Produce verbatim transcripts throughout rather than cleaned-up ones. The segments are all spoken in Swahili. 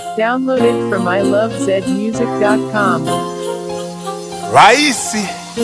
Download it from i love zed music dot com. Raisi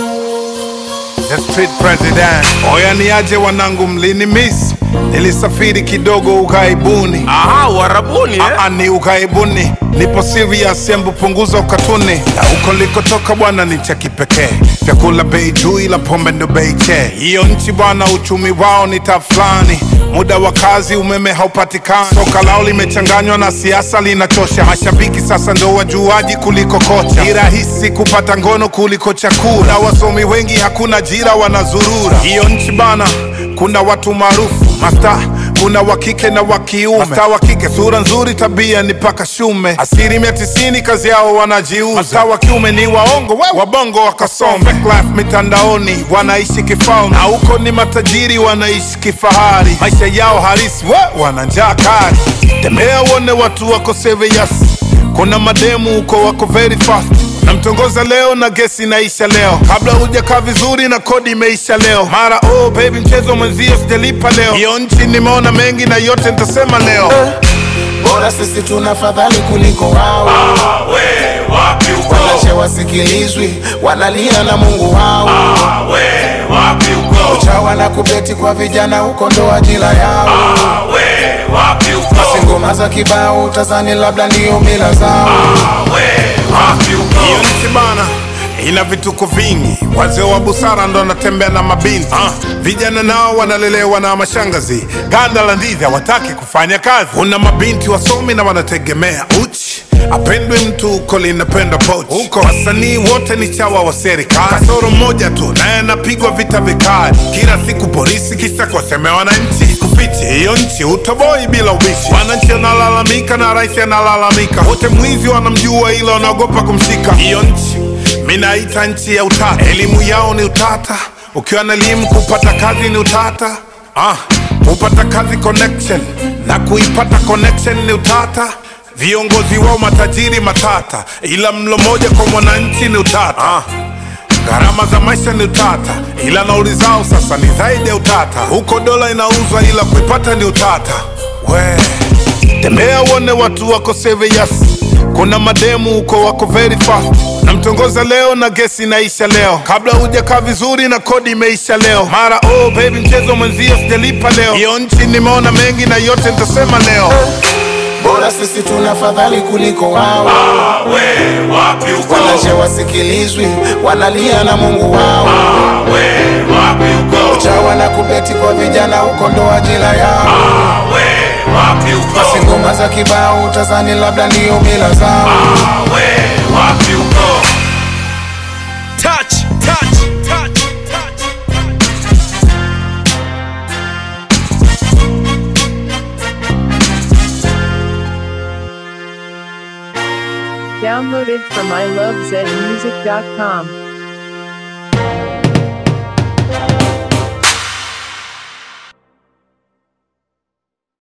The Street President. Oya niaje wanangu mlini miss. Nilisafiri kidogo ukaibuni. Aha, warabuni eh? Aa ni ukaibuni. Nipo serious embu punguza ukatuni. Na uko likotoka bwana ni cha kipekee. Vyakula bei juu ila pombe ndo bei che. Hiyo nchi bwana uchumi wao ni taflani. Muda wa kazi umeme haupatikani. Soka lao limechanganywa na siasa linachosha. Mashabiki sasa ndo wajuaji kuliko kocha. Ni rahisi kupata ngono kuliko chakula. Na wasomi wengi hakuna jira wanazurura. Hiyo nchi bana kuna watu maarufu masta, kuna wakike na wakiume. Masta wakike sura nzuri tabia ni paka shume. Asilimia tisini kazi yao wanajiuza. Masta wakiume ni waongo we wabongo wakasome. Fake life mitandaoni wanaishi kifalme. Na huko ni matajiri wanaishi kifahari. Maisha yao halisi we wana njaa kali. Tembea uone watu wako serious. Kuna mademu huko wako very fast. Na mtongoza leo na gesi naisha leo. Kabla hujakaa vizuri na kodi imeisha leo. Mara oh baby mchezo mwenzio sijalipa leo. Hiyo nchi nimeona mengi na yote nitasema leo. eh, Bora sisi tunafadhali kuliko wao. Ah, we, wapi uko? Wanache wasikilizwi, wanalia na Mungu wao. Ah, we, wapi uko? Uchawa na kubeti kwa vijana huko ndo ajira yao. Ah, we, wapi uko? Basi ngoma za kibao utazani labda ndio mila zao. Ah, we, wapi uko? Hiyo nchi bana ina vituko vingi. Wazee wa busara ndo wanatembea na mabinti. ah, Vijana nao wanalelewa na mashangazi. Ganda la ndizi hawataki kufanya kazi. Kuna mabinti wasomi na wanategemea uchi. Apendwe mtu uko linapenda pochi. Uko wasanii wote ni chawa wa serikali. Kasoro mmoja tu naye anapigwa vita vikali. Kila siku polisi kisa kuwasemea wananchi. Kufichi hiyo nchi utoboi bila ubishi. Wananchi wanalalamika na rais analalamika. Wote mwizi wanamjua ila wanaogopa kumshika. Hiyo nchi minaita nchi ya utata. Elimu yao ni utata. Ukiwa na elimu kupata kazi ni utata. ah, Kupata kazi connection na kuipata connection ni utata. Viongozi wao matajiri matata. Ila mlo moja kwa mwananchi ni utata. ah, Gharama za maisha ni utata. Ila nauli zao sasa ni zaidi ya utata. Huko dola inauzwa ila kuipata ni utata. We tembea uone watu wako serious. Kuna mademu huko wako very fast. Na mtongoza leo na gesi naisha leo. Kabla hujakaa vizuri na kodi imeisha leo. Mara oh baby mchezo mwenzio sijalipa leo. Hiyo nchi nimeona mengi na yote nitasema leo. eh, Bora sisi tunafadhali kuliko wao. Ah, we, wapi uko? Wanache wasikilizwi, wanalia na Mungu wao. Ah, we, wapi uko? Uchawa na kubeti kwa vijana huko ndo ajira yao. Ah, we, wapi uko? Basi ngoma za kibao utazani labda ndio mila zao. Ah, we, wapi uko? Touch, touch, touch, touch. Download it from i love zed music dot com.